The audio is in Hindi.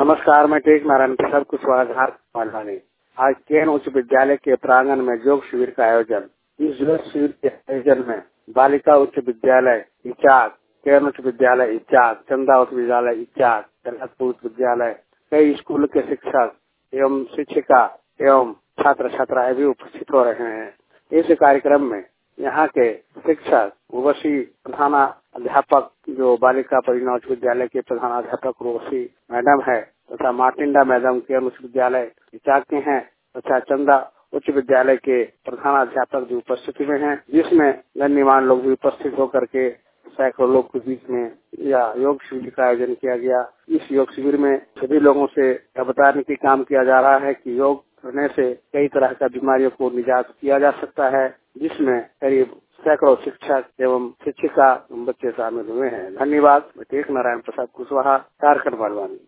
नमस्कार, मैं टेक नारायण प्रसाद कुशवाहा झारखंड। आज केन उच्च विद्यालय के प्रांगण में योग शिविर का आयोजन। इस योग शिविर के आयोजन में बालिका उच्च विद्यालय इचाक, केन उच्च विद्यालय इचाक, चंदा उच्च विद्यालय इचाक, जगतपुर उच्च विद्यालय, कई स्कूल के शिक्षक एवं शिक्षिका एवं छात्र छात्राएं भी उपस्थित हो रहे हैं। इस कार्यक्रम में यहाँ के शिक्षक उर्वशी प्रधानाध्यापक जो बालिका परियोजना उच्च विद्यालय के प्रधानाध्यापक उर्वशी मैडम है तथा मार्टिंडा मैडम के उच्च विद्यालय इचाक के हैं तथा चंदा उच्च विद्यालय के प्रधानाध्यापक भी उपस्थित हुए हैं, जिसमें गणमान्य लोग भी उपस्थित होकर के सैकड़ों लोग के बीच में या योग शिविर का आयोजन किया गया। इस योग शिविर में सभी लोगों से बताने की काम किया जा रहा है कि योग करने से कई तरह का बीमारियों को निजात किया जा सकता है, जिसमें करीब सैकड़ों शिक्षक एवं शिक्षिका बच्चे शामिल हुए हैं। धन्यवाद। मैं टेक नारायण प्रसाद कुशवाहा, झारखंड।